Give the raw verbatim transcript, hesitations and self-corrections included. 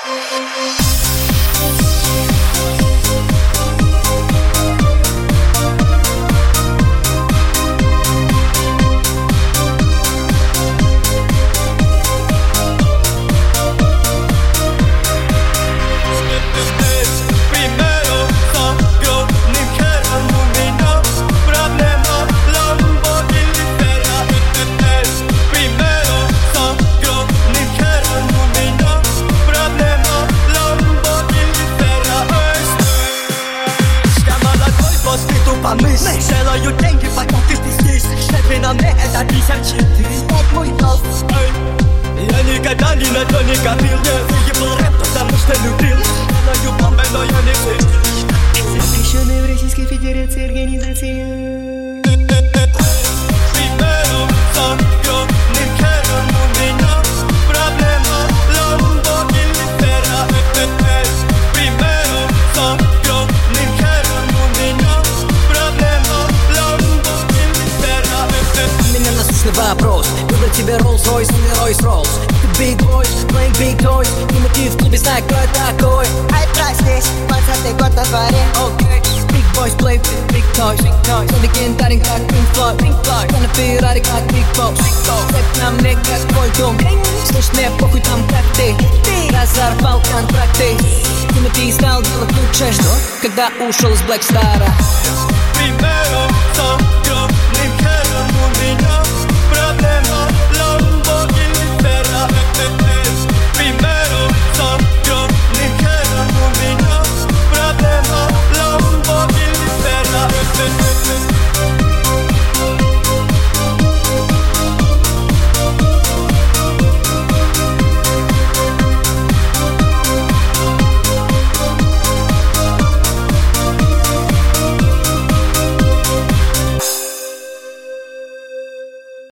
Мысль. Делаю деньги, пока ты здесь. Шефы на мне это пятьдесят четыре. Вот мой долг. Я никогда ни на то не копил. Я выебал рэп, потому что любил. Делаю бомбы, но я не ты. Запрещенная в Российской Федерации организация. Вопрос, выбрать тебе Rolls-Royce или Royce-Rolls. Ты big boys, playing big toys. И мотив в клубе, знай, кто я такой. Ай, прав здесь, двадцатый год на дворе. Окей, big boys play with big toys. Сон легендарен, как Pink Floyd. Я на Феррари, как Big Boss. Рэп на мне, как твой дом. Слышь, мне похуй там, как ты. Разорвал контракты. Тимати стал делать лучше, что? Когда ушел из Black Star. Примером, с огромным хером у меня проблема, Lambo или Ferrari.